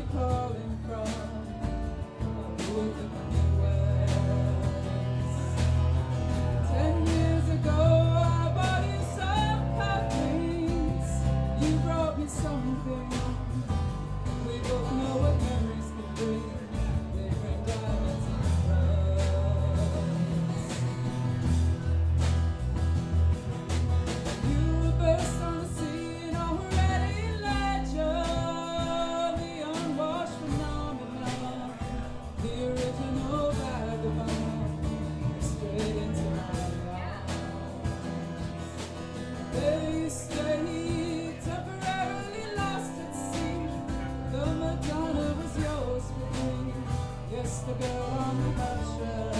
calling from a wood in the west. 10 years ago, I bought you some cufflinks. You brought me something. We both know what memories can bring. They bring diamonds and rust. You burst on the scene, already legend. The unwashed phenomenon, the original vagabond, straight into my arms. They stayed temporarily lost at sea. The Madonna was yours for me. Yes, the girl on the bus